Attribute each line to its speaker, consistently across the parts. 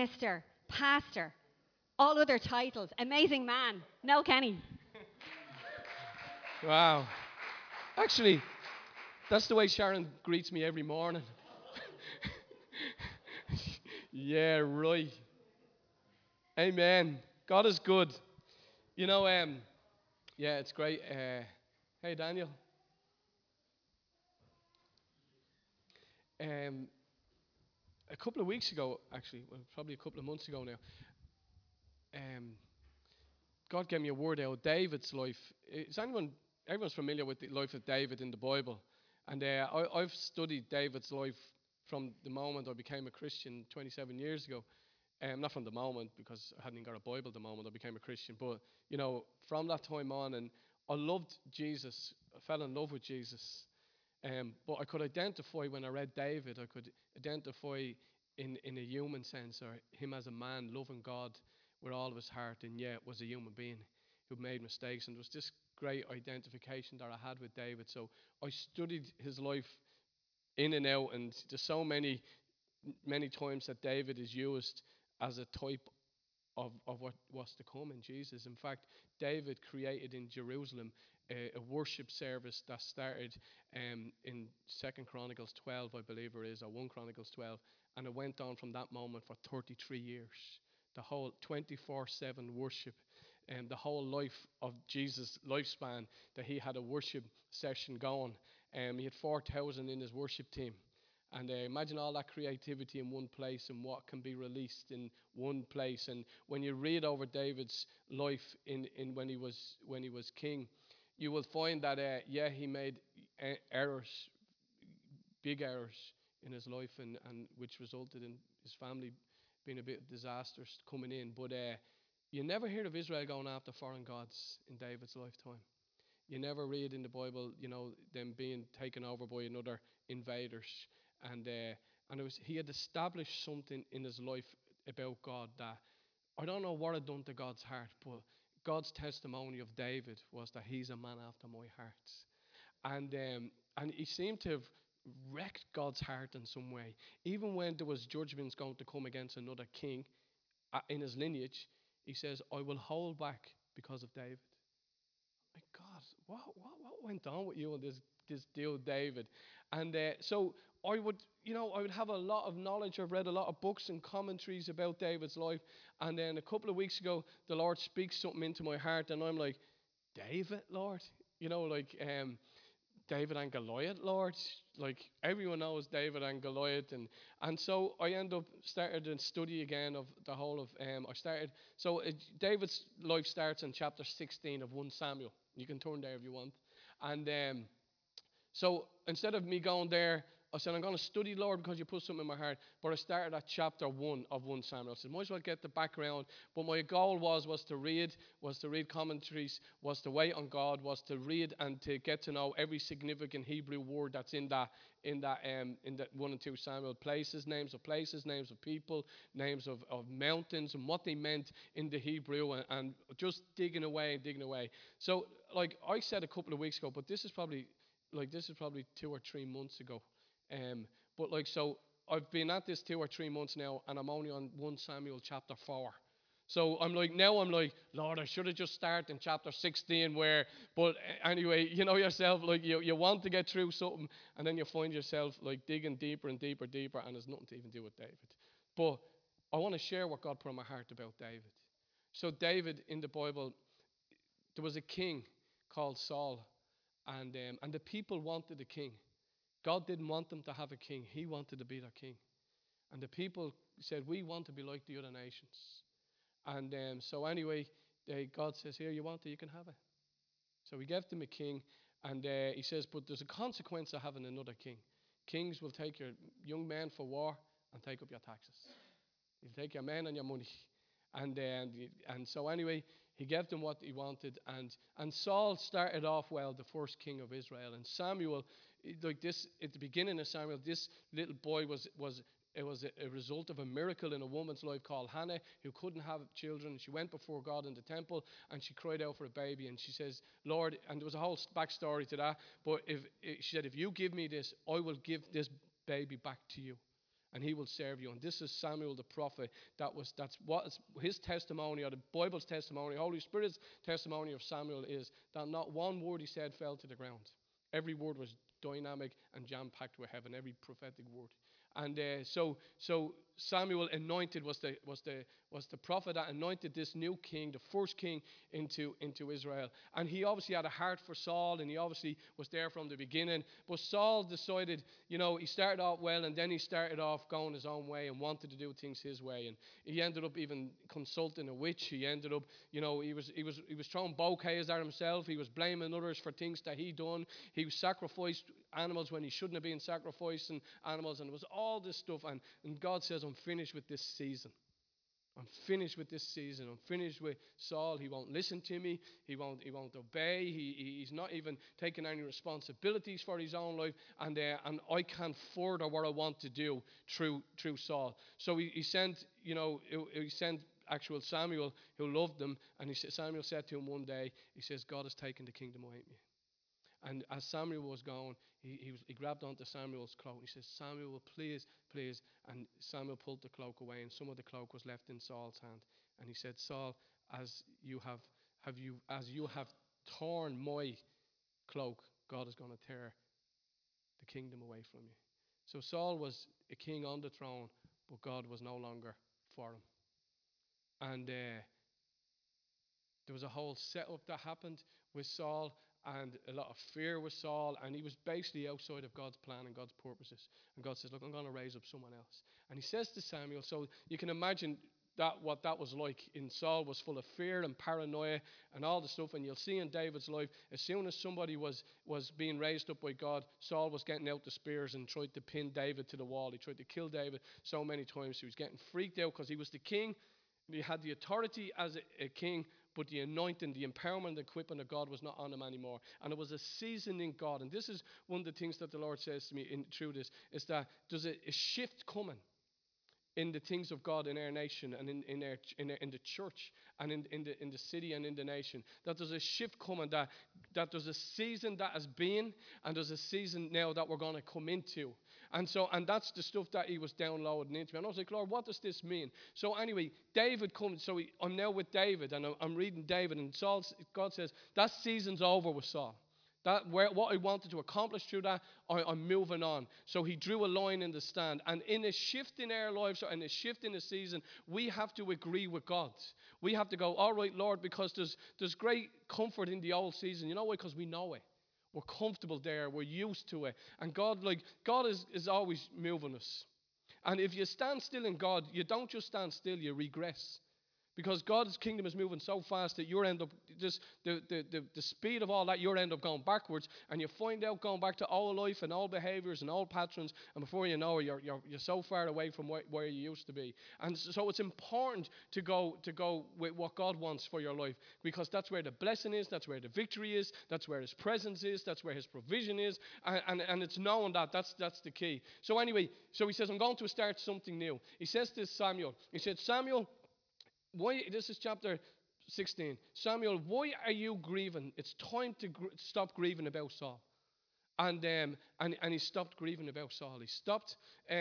Speaker 1: Minister, pastor, all other titles, amazing man, Nell Kenny.
Speaker 2: Wow. Actually, that's the way Sharon greets me every morning. Yeah, right. Amen. God is good. You know, yeah, it's great. Hey, Daniel. Um, a couple of weeks ago, actually, well, probably a couple of months ago now, um, God gave me a word out of David's life. Everyone's familiar with the life of David in the Bible. And I've studied David's life from the moment I became a Christian 27 years ago. Not from the moment, because I hadn't even got a Bible the moment I became a Christian, but, from that time on, and I loved Jesus. I fell in love with Jesus. But I could identify when I read David, I could identify in a human sense, or him as a man loving God with all of his heart, and yet was a human being who made mistakes. And there was this great identification that I had with David. So I studied his life in and out, and there's so many times that David is used as a type of what was to come in Jesus. In fact, David created in Jerusalem a worship service that started in 2nd Chronicles 12, I believe it is, or 1 Chronicles 12, and it went on from that moment for 33 years. The whole 24/7 worship, and the whole life of Jesus' lifespan, that he had a worship session going. He had 4,000 in his worship team. And imagine all that creativity in one place and what can be released in one place. And when you read over David's life in when he was king, you will find that he made errors, big errors in his life, and which resulted in his family being a bit disastrous coming in. But you never hear of Israel going after foreign gods in David's lifetime. You never read in the Bible, them being taken over by another invaders, and he had established something in his life about God that I don't know what had done to God's heart, but God's testimony of David was that he's a man after my heart, and he seemed to have wrecked God's heart in some way, even when there was judgments going to come against another king in his lineage. He says, "I will hold back because of David." My God, what went on with you and this deal, David? And so I would have a lot of knowledge. I've read a lot of books and commentaries about David's life, and then a couple of weeks ago, the Lord speaks something into my heart, and I'm like, David, Lord, David and Goliath, Lord. Like everyone knows David and Goliath, and so I end up started a study again of the whole of I started. So David's life starts in chapter 16 of 1 Samuel. You can turn there if you want, and so instead of me going there, I said, I'm going to study, Lord, because you put something in my heart. But I started at chapter 1 of 1 Samuel. I said, might as well get the background. But my goal was to read commentaries, was to wait on God, was to read and to get to know every significant Hebrew word that's in that 1 and 2 Samuel. Places, names of people, names of mountains, and what they meant in the Hebrew, and just digging away and digging away. So, like I said a couple of weeks ago, but this is probably 2 or 3 months ago. So I've been at this 2 or 3 months now, and I'm only on 1 Samuel chapter 4. So now I'm like, Lord, I should have just started in chapter 16 but anyway, you know yourself, like you want to get through something, and then you find yourself like digging deeper and deeper, deeper, and there's nothing to even do with David. But I want to share what God put on my heart about David. So David in the Bible, there was a king called Saul, and the people wanted a king. God didn't want them to have a king. He wanted to be their king. And the people said, we want to be like the other nations. And so anyway, God says, here, you want it, you can have it. So he gave them a king, and he says, but there's a consequence of having another king. Kings will take your young men for war and take up your taxes. He'll take your men and your money. And so anyway, he gave them what he wanted. And Saul started off well, the first king of Israel. And Samuel, like this, at the beginning of Samuel, this little boy was a result of a miracle in a woman's life called Hannah, who couldn't have children. She went before God in the temple, and she cried out for a baby. And she says, Lord, and there was a whole backstory to that. But she said, if you give me this, I will give this baby back to you. and he will serve you. And this is Samuel the prophet. That's what his testimony, or the Bible's testimony, Holy Spirit's testimony of Samuel is that not one word he said fell to the ground. Every word was dynamic and jam-packed with heaven, every prophetic word. And so Samuel anointed was the prophet that anointed this new king, the first king into Israel. And he obviously had a heart for Saul, and he obviously was there from the beginning. But Saul decided, he started off well, and then he started off going his own way and wanted to do things his way. And he ended up even consulting a witch. He ended up, he was throwing bouquets at himself. He was blaming others for things that he done. He sacrificed animals when he shouldn't have been sacrificing animals, and it was all this stuff. And God says, I'm finished with this season. I'm finished with this season. I'm finished with Saul. He won't listen to me. He won't obey. He's not even taking any responsibilities for his own life. And I can't further what I want to do through Saul. So he sent actual Samuel, who loved him. And Samuel said to him one day, he says, God has taken the kingdom away from you. And as Samuel was going, he grabbed onto Samuel's cloak. He says, Samuel, please. And Samuel pulled the cloak away, and some of the cloak was left in Saul's hand. And he said, Saul, as you have torn my cloak, God is going to tear the kingdom away from you. So Saul was a king on the throne, but God was no longer for him. And there was a whole setup that happened with Saul, and a lot of fear with Saul, and he was basically outside of God's plan and God's purposes. And God says, look, I'm going to raise up someone else. And he says to Samuel, so you can imagine what that was like. In Saul was full of fear and paranoia and all the stuff. And you'll see in David's life, as soon as somebody was being raised up by God, Saul was getting out the spears and tried to pin David to the wall. He tried to kill David so many times. He was getting freaked out because he was the king. He had the authority as a king, but the anointing, the empowerment, the equipping of God was not on him anymore. And it was a season in God. And this is one of the things that the Lord says to me through this, is that there's a shift coming in the things of God in our nation and in the church and in the city and in the nation. That there's a shift coming, that there's a season that has been, and there's a season now that we're going to come into. And that's the stuff that he was downloading into me. And I was like, Lord, what does this mean? So anyway, David comes. So I'm now with David, and I'm reading David, and God says, that season's over with Saul. What I wanted to accomplish through that, I'm moving on. So he drew a line in the sand. And in a shift in our lives, and a shift in the season, we have to agree with God. We have to go, all right, Lord, because there's great comfort in the old season. You know why? Because we know it. We're comfortable there. We're used to it. And God is always moving us. And if you stand still in God, you don't just stand still, you regress. Because God's kingdom is moving so fast that you end up, just the speed of all that, you end up going backwards, and you find out going back to old life and old behaviors and old patterns, and before you know it, you're so far away from where you used to be. And so it's important to go with what God wants for your life, because that's where the blessing is, that's where the victory is, that's where His presence is, that's where His provision is, and it's knowing that's the key. So anyway, so he says, I'm going to start something new. He says to Samuel, he said, Samuel, why? This is chapter 16. Samuel, why are you grieving? It's time to stop grieving about Saul. And he stopped grieving about Saul. He stopped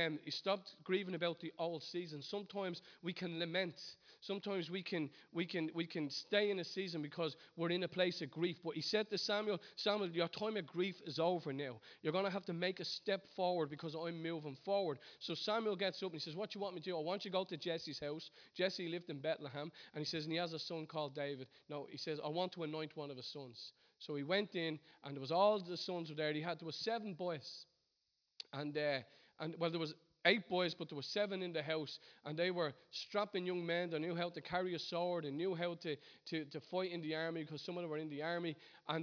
Speaker 2: grieving about the old season. Sometimes we can lament. Sometimes we can stay in a season because we're in a place of grief. But he said to Samuel, your time of grief is over now. You're going to have to make a step forward because I'm moving forward. So Samuel gets up and he says, what do you want me to do? I want you to go to Jesse's house. Jesse lived in Bethlehem. And he says, and he has a son called David. No, he says, I want to anoint one of his sons. So he went in, and there was all the sons were there. There was 7 boys, and there was 8 boys, but there were 7 in the house, and they were strapping young men. They knew how to carry a sword, and knew how to fight in the army, because some of them were in the army. And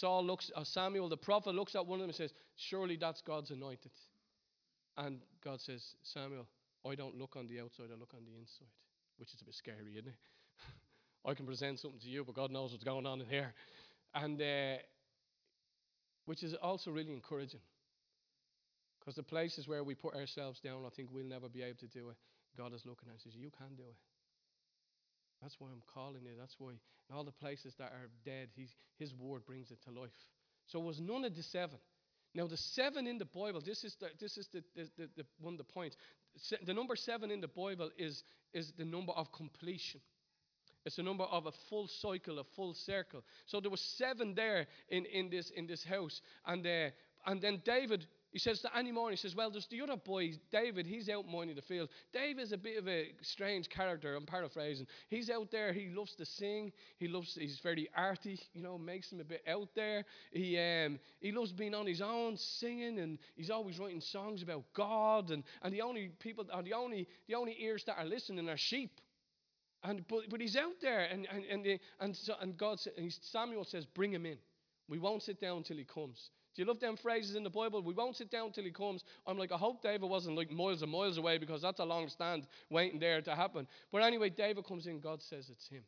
Speaker 2: Samuel the prophet looks at one of them and says, surely that's God's anointed. And God says, Samuel, I don't look on the outside, I look on the inside, which is a bit scary, isn't it? I can present something to you, but God knows what's going on in here. And which is also really encouraging, because the places where we put ourselves down, I think we'll never be able to do it. God is looking at us and says, you can do it. That's why I'm calling you. That's why in all the places that are dead, His word brings it to life. So it was none of the 7. Now, the 7 in the Bible, this is the one of the points. The number 7 in the Bible is the number of completion. It's the number of a full cycle, a full circle. So there were 7 there in this house. And then David, he says to any morning, he says, well, there's the other boy, David, he's out minding the field. David's a bit of a strange character, I'm paraphrasing. He's out there, he loves to sing, he's very arty, makes him a bit out there. He loves being on his own, singing, and he's always writing songs about God, and the only people, or the only ears that are listening are sheep. But he's out there, and Samuel says, bring him in. We won't sit down until he comes. Do you love them phrases in the Bible? We won't sit down until he comes. I'm like, I hope David wasn't like miles and miles away, because that's a long stand waiting there to happen. But anyway, David comes in. God says it's him.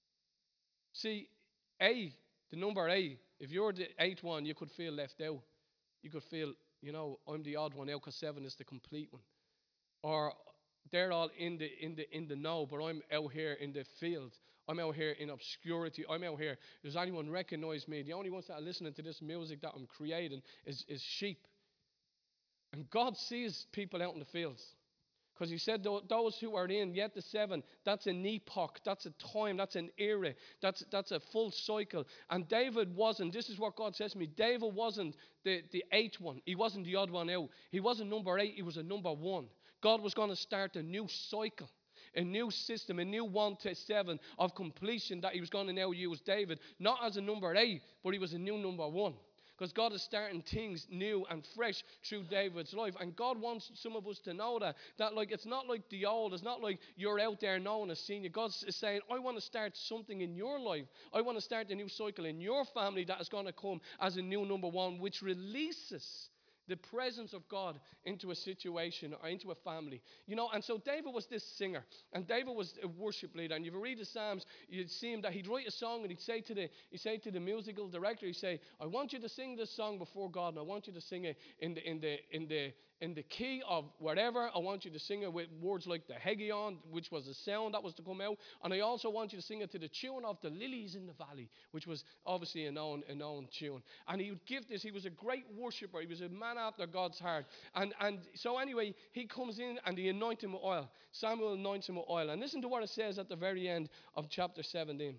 Speaker 2: See, the number 8, if you're the 8th one, you could feel left out. You could feel, I'm the odd one out because 7 is the complete one. Or they're all in the know, but I'm out here in the field. I'm out here in obscurity. I'm out here. Does anyone recognize me? The only ones that are listening to this music that I'm creating is sheep. And God sees people out in the fields. Because he said those who are in, yet the 7, that's an epoch, that's a time, that's an era, that's a full cycle. And David wasn't, this is what God says to me, David wasn't the 8th one. He wasn't the odd one out. He wasn't number 8, he was a number 1. God was going to start a new cycle, a new system, a new 1 to 7 of completion that he was going to now use David, not as a number 8, but he was a new number 1. Because God is starting things new and fresh through David's life. And God wants some of us to know that like it's not like the old. It's not like you're out there knowing a senior. God is saying, I want to start something in your life. I want to start a new cycle in your family that is going to come as a new number 1, which releases the presence of God into a situation or into a family. And so David was this singer, and David was a worship leader. And if you read the Psalms, you'd see him that he'd write a song, and he'd say to the musical director, he'd say, I want you to sing this song before God, and I want you to sing it in the key of whatever. I want you to sing it with words like the Hegion, which was the sound that was to come out. And I also want you to sing it to the tune of the Lilies in the Valley, which was obviously a known tune. And he would give this. He was a great worshiper. He was a man after God's heart. And so anyway, he comes in and he anoints him with oil. Samuel anoints him with oil. And listen to what it says at the very end of chapter 17.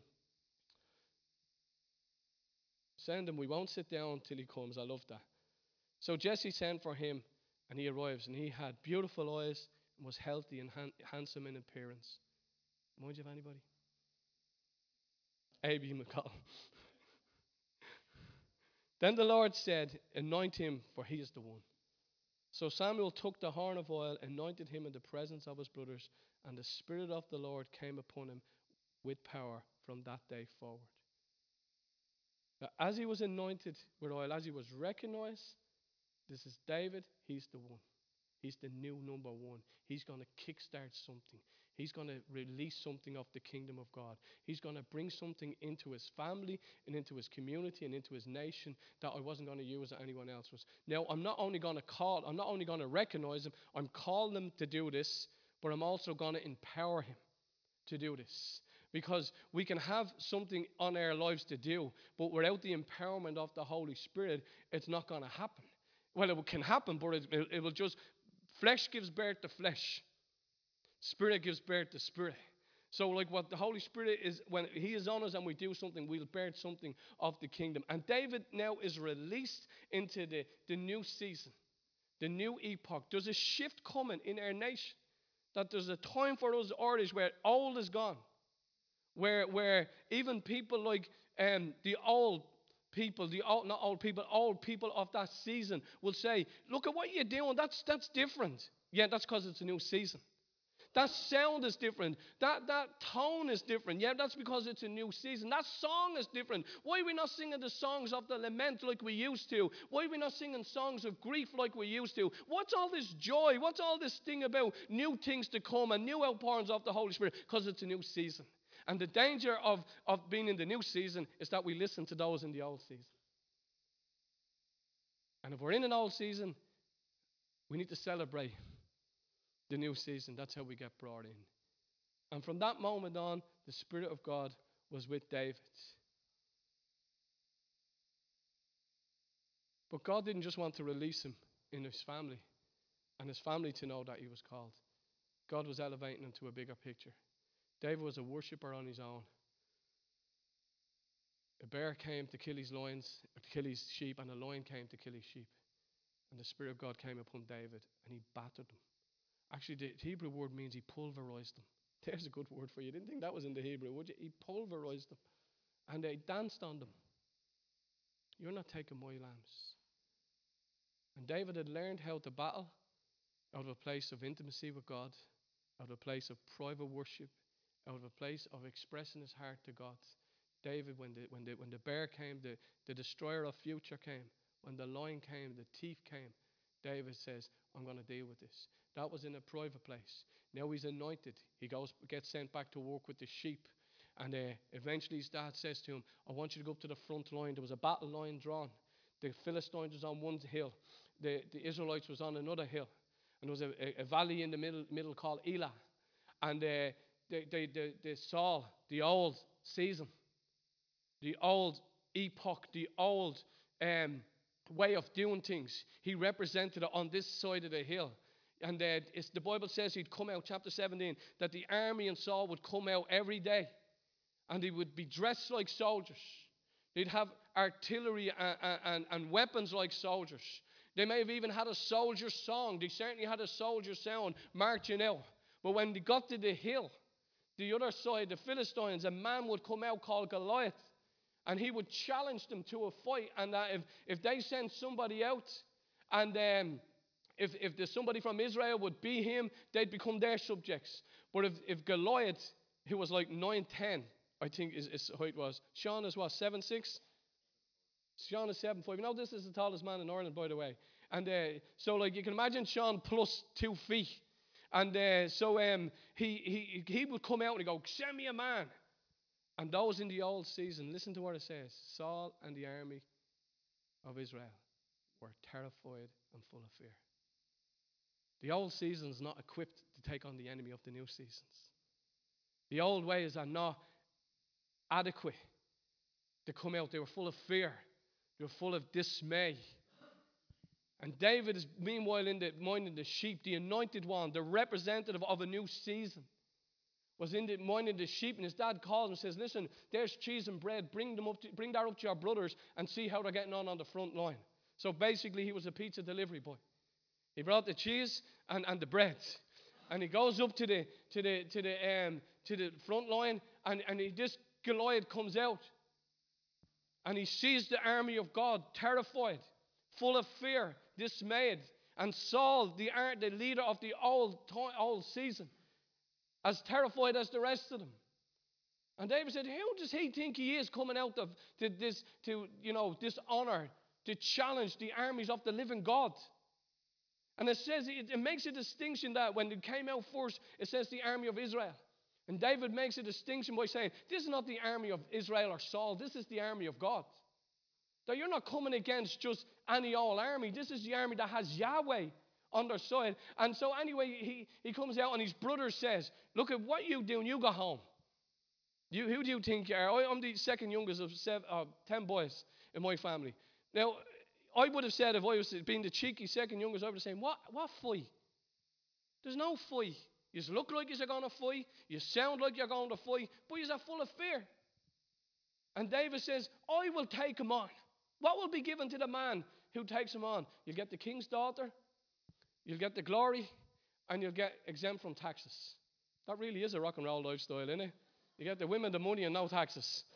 Speaker 2: Send him. We won't sit down till he comes. I love that. So Jesse sent for him, and he arrives, and he had beautiful eyes and was healthy and handsome in appearance. Mind you of anybody? A.B. McCall. Then the Lord said, anoint him, for he is the one. So Samuel took the horn of oil, anointed him in the presence of his brothers, and the Spirit of the Lord came upon him with power from that day forward. Now, as he was anointed with oil, as he was recognized, this is David, he's the one. He's the new number 1. He's going to kickstart something. He's going to release something of the kingdom of God. He's going to bring something into his family and into his community and into his nation that I wasn't going to use that anyone else was. Now, I'm not only going to recognize him, I'm calling him to do this, but I'm also going to empower him to do this. Because we can have something on our lives to do, but without the empowerment of the Holy Spirit, it's not going to happen. Well, it can happen, but it will just... Flesh gives birth to flesh. Spirit gives birth to spirit. So like what the Holy Spirit is, when he is on us and we do something, we'll birth something of the kingdom. And David now is released into the new season, the new epoch. There's a shift coming in our nation. That there's a time for us Irish where old is gone. Where even people like old people of that season will say, look at what you're doing, that's different. Yeah, that's because it's a new season. That sound is different. That tone is different. Yeah, that's because it's a new season. That song is different. Why are we not singing the songs of the lament like we used to? Why are we not singing songs of grief like we used to? What's all this joy? What's all this thing about new things to come and new outpourings of the Holy Spirit? Because it's a new season. And the danger of being in the new season is that we listen to those in the old season. And if we're in an old season, we need to celebrate the new season. That's how we get brought in. And from that moment on, the Spirit of God was with David. But God didn't just want to release him in his family and his family to know that he was called. God was elevating him to a bigger picture. David was a worshiper on his own. A bear came to kill his lions, to kill his sheep, and a lion came to kill his sheep. And the Spirit of God came upon David, and he battered them. Actually, the Hebrew word means he pulverized them. There's a good word for you. Didn't think that was in the Hebrew, would you? He pulverized them, and they danced on them. You're not taking my lambs. And David had learned how to battle out of a place of intimacy with God, out of a place of private worship, out of a place of expressing his heart to God. David, when the bear came, the destroyer of future came, when the lion came, the thief came, David says, I'm going to deal with this. That was in a private place. Now he's anointed. He gets sent back to work with the sheep. And eventually his dad says to him, I want you to go up to the front line. There was a battle line drawn. The Philistines was on one hill. The Israelites was on another hill. And there was a valley in the middle called Elah. And the Saul, the old season, the old epoch, the old way of doing things, he represented it on this side of the hill. And the Bible says he'd come out, chapter 17, that the army and Saul would come out every day. And they would be dressed like soldiers. They'd have artillery and weapons like soldiers. They may have even had a soldier song. They certainly had a soldier sound marching out. But when they got to the hill, the other side, the Philistines, a man would come out called Goliath. And he would challenge them to a fight. And if they sent somebody out, and if somebody from Israel would beat him, they'd become their subjects. But if Goliath, who was like 9'10", I think is how it was. Sean is what, 7'6"? Sean is 7'5". You know, this is the tallest man in Ireland, by the way. And so, like, you can imagine Sean plus 2 feet. And so he would come out and go, send me a man. And those in the old season, listen to what it says. Saul and the army of Israel were terrified and full of fear. The old season is not equipped to take on the enemy of the new seasons. The old ways are not adequate to come out. They were full of fear. They were full of dismay. And David is meanwhile minding the sheep, the anointed one, the representative of a new season, was minding the sheep. And his dad calls and says, listen, there's cheese and bread. Bring that up to your brothers and see how they're getting on the front line. So basically he was a pizza delivery boy. He brought the cheese and the bread. And he goes up to the front line, and this Goliath comes out. And he sees the army of God, terrified, full of fear, dismayed. And Saul, the leader of the old season, as terrified as the rest of them. And David said, who does he think he is coming out of this honor to challenge the armies of the living God? And it says, it makes a distinction that when they came out first, it says the army of Israel. And David makes a distinction by saying, this is not the army of Israel or Saul, this is the army of God. That you're not coming against just any old army. This is the army that has Yahweh on their side. And so anyway, he comes out and his brother says, look at what you doing, you go home. Who do you think you are? I'm the second youngest of 10 boys in my family. Now, I would have said, if I was being the cheeky second youngest, I would have said, what fight? There's no fight. You look like you're going to fight. You sound like you're going to fight. But you're full of fear. And David says, I will take him on. What will be given to the man who takes him on? You'll get the king's daughter. You'll get the glory. And you'll get exempt from taxes. That really is a rock and roll lifestyle, isn't it? You get the women, the money, and no taxes.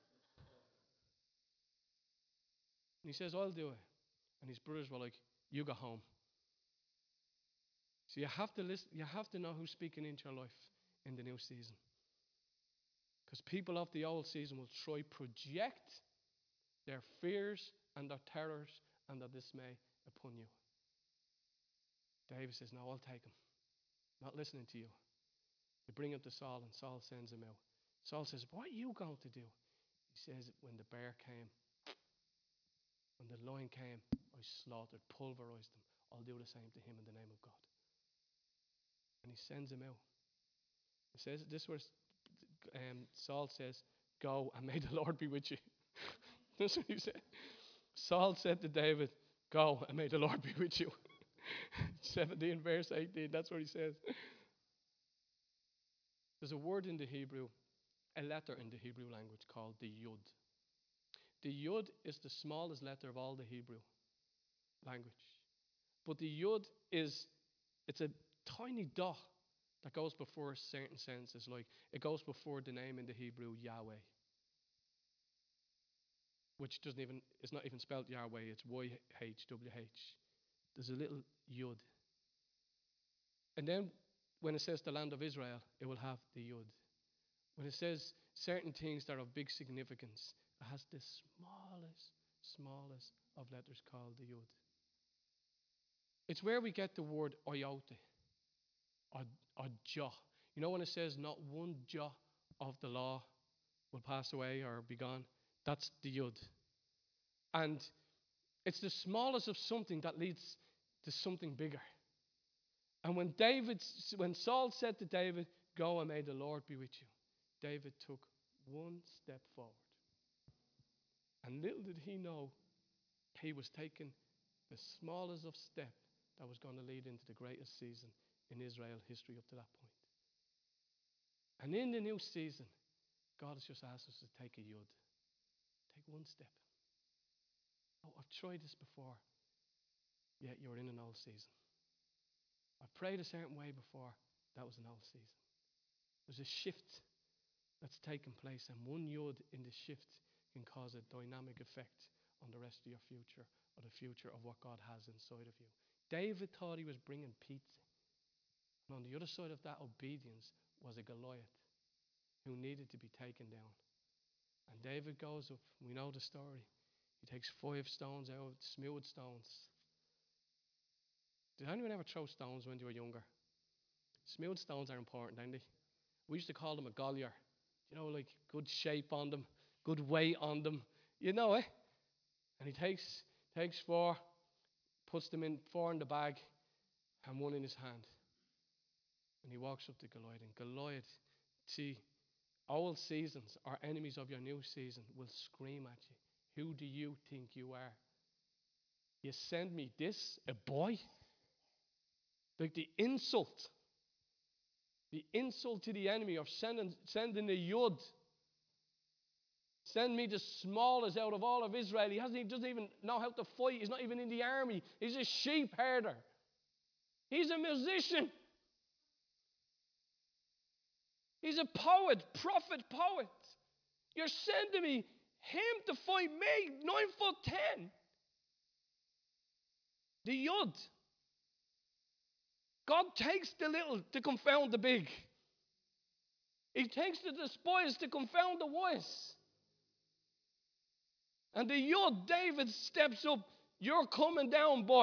Speaker 2: And he says, I'll do it. And his brothers were like, you go home. So you have to listen. You have to know who's speaking into your life in the new season. Because people of the old season will try project their fears and their terrors and their dismay upon you. David says, no, I'll take him. I'm not listening to you. They bring him to Saul, and Saul sends him out. Saul says, what are you going to do? He says, when the bear came, when the lion came, I slaughtered, pulverized them. I'll do the same to him in the name of God. And he sends him out. It says, this was, Saul says, go and may the Lord be with you. That's what he said. Saul said to David, Go, and may the Lord be with you. 17 verse 18, that's what he says. There's a word in the Hebrew, a letter in the Hebrew language called the Yud. The Yud is the smallest letter of all the Hebrew language. But the Yud it's a tiny dot that goes before certain sentences, like it goes before the name in the Hebrew, Yahweh, which it's not even spelled Yahweh, it's YHWH. There's a little Yud. And then when it says the land of Israel, it will have the Yud. When it says certain things that are of big significance, it has the smallest of letters called the Yud. It's where we get the word iota or jot. You know when it says not one jot of the law will pass away or be gone? That's the Yud. And it's the smallest of something that leads to something bigger. And when Saul said to David, go and may the Lord be with you, David took one step forward. And little did he know, he was taking the smallest of step that was going to lead into the greatest season in Israel history up to that point. And in the new season, God has just asked us to take a Yud. Take one step. Oh, I've tried this before. Yet you're in an old season. I've prayed a certain way before. That was an old season. There's a shift that's taken place, and one Yud in the shift can cause a dynamic effect on the rest of your future, or the future of what God has inside of you. David thought he was bringing pizza. And on the other side of that obedience was a Goliath who needed to be taken down. And David goes up, we know the story. He takes 5 stones out, smooth stones. Did anyone ever throw stones when you were younger? Smooth stones are important, aren't they? We used to call them a Goliath. You know, like good shape on them, good weight on them. You know it. And he takes 4, puts them in 4 in the bag, and 1 in his hand. And he walks up to Goliath. And Goliath, see, old seasons or enemies of your new season will scream at you. Who do you think you are? You send me this, a boy? Like the insult to the enemy of sending a Yud. Send me the smallest out of all of Israel. He doesn't even know how to fight. He's not even in the army. He's a sheep herder. He's a musician. He's a poet, prophet, poet. You're sending me him to fight me, 9'10". The Yud. God takes the little to confound the big. He takes the despised to confound the wise. And the Yud, David steps up. You're coming down, boy.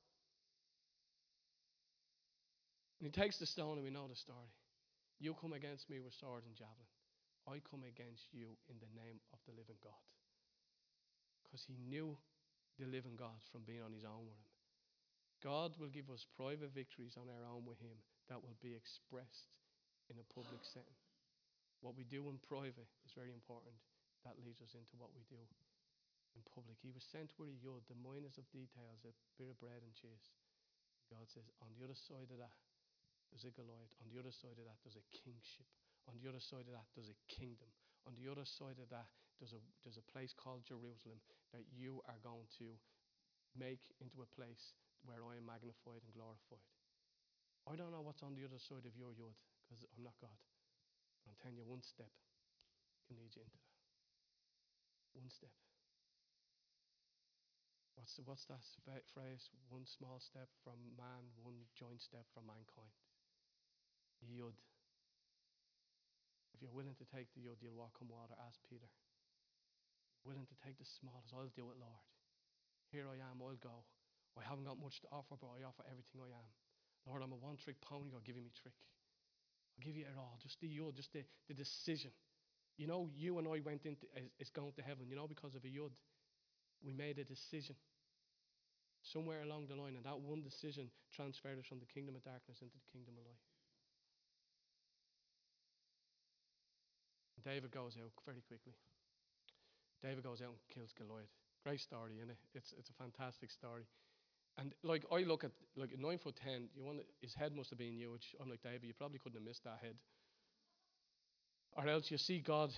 Speaker 2: And he takes the stone, and we know the story. You come against me with sword and javelin. I come against you in the name of the living God. Because he knew the living God from being on his own with him. God will give us private victories on our own with him that will be expressed in a public setting. What we do in private is very important. That leads us into what we do in public. He was sent with a Yud, the minus of details, a bit of bread and cheese. God says, on the other side of that, there's a Goliath. On the other side of that, there's a kingship. On the other side of that, there's a kingdom. On the other side of that, there's a place called Jerusalem that you are going to make into a place where I am magnified and glorified. I don't know what's on the other side of your Yud, because I'm not God. But I'm telling you, one step can lead you into that. One step. What's that phrase? One small step from man, one joint step from mankind. Yud. If you're willing to take the Yud, you'll walk on water. Ask Peter. Willing to take the smallest, I'll do it, Lord. Here I am, I'll go. I haven't got much to offer, but I offer everything I am. Lord, I'm a one-trick pony. I'll give you me trick. I'll give you it all. Just the Yud, just the decision. You know, you and I went into it's going to heaven, you know, because of a Yud. We made a decision somewhere along the line, and that one decision transferred us from the kingdom of darkness into the kingdom of light. David goes out very quickly. David goes out and kills Goliath. Great story, isn't it? It's a fantastic story. And like I look at like 9'10", his head must have been huge. I'm like, David, you probably couldn't have missed that head. Or else you see God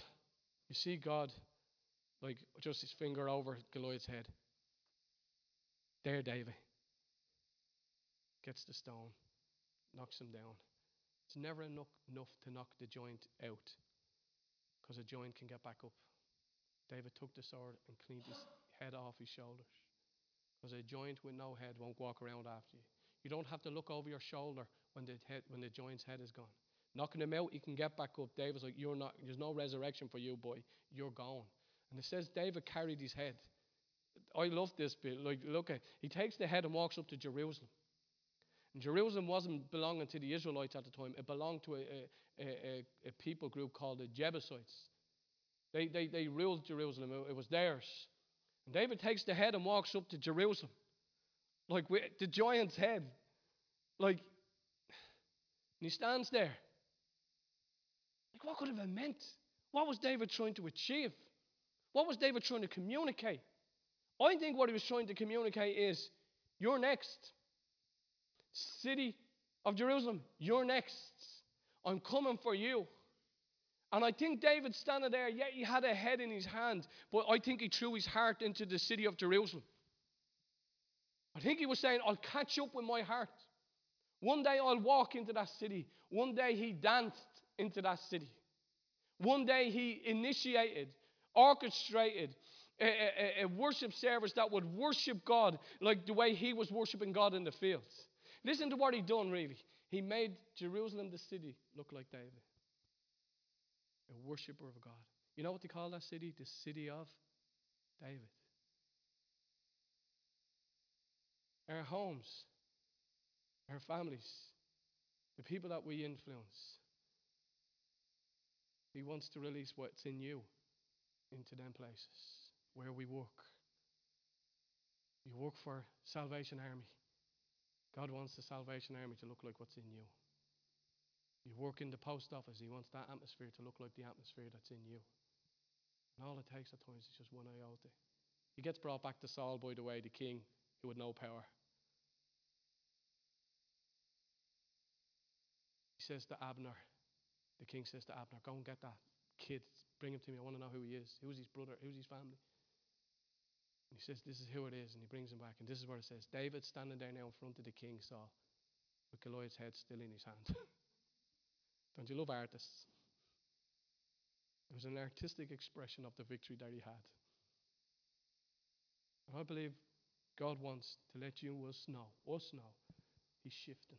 Speaker 2: like just his finger over Goliath's head. There, David gets the stone, knocks him down. It's never enough to knock the giant out, because a giant can get back up. David took the sword and cleaned his head off his shoulders, because a giant with no head won't walk around after you. You don't have to look over your shoulder when the giant's head is gone. Knocking him out, he can get back up. David's like, you're not. There's no resurrection for you, boy. You're gone. And it says David carried his head. I love this bit. Like, look at, he takes the head and walks up to Jerusalem. And Jerusalem wasn't belonging to the Israelites at the time. It belonged to a people group called the Jebusites. They ruled Jerusalem. It was theirs. And David takes the head and walks up to Jerusalem, like with the giant's head. Like, and he stands there. Like, what could have it meant? What was David trying to achieve? What was David trying to communicate? I think what he was trying to communicate is, you're next. City of Jerusalem, you're next. I'm coming for you. And I think David standing there, yeah, he had a head in his hand, but I think he threw his heart into the city of Jerusalem. I think he was saying, I'll catch up with my heart. One day I'll walk into that city. One day he danced into that city. One day he initiated, orchestrated a worship service that would worship God like the way he was worshiping God in the fields. Listen to what he done, really. He made Jerusalem, the city, look like David. A worshiper of God. You know what they call that city? The city of David. Our homes, our families, the people that we influence. He wants to release what's in you into them places where we work. You work for Salvation Army. God wants the Salvation Army to look like what's in you. You work in the post office. He wants that atmosphere to look like the atmosphere that's in you. And all it takes at times is just one iota. He gets brought back to Saul, by the way, the king who had no power. He says to Abner, the king says to Abner, go and get that kid. Bring him to me. I want to know who he is. Who's his brother? Who's his family? And he says, this is who it is. And he brings him back. And this is what it says. David standing there now in front of the king, Saul, with Goliath's head still in his hand. Don't you love artists? It was an artistic expression of the victory that he had. And I believe God wants to let you, us know, he's shifting.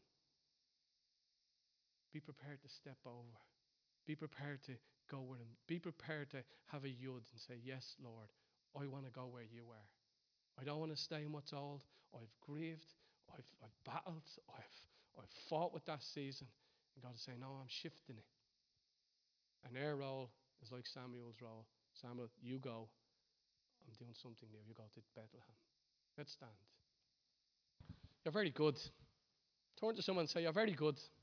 Speaker 2: Be prepared to step over. Be prepared to go with him. Be prepared to have a yud and say, yes, Lord, I want to go where you are. I don't want to stay in what's old. I've grieved. I've battled. I've fought with that season. And God is saying, no, I'm shifting it. And their role is like Samuel's role. Samuel, you go. I'm doing something new. You go to Bethlehem. Let's stand. You're very good. Turn to someone and say, you're very good.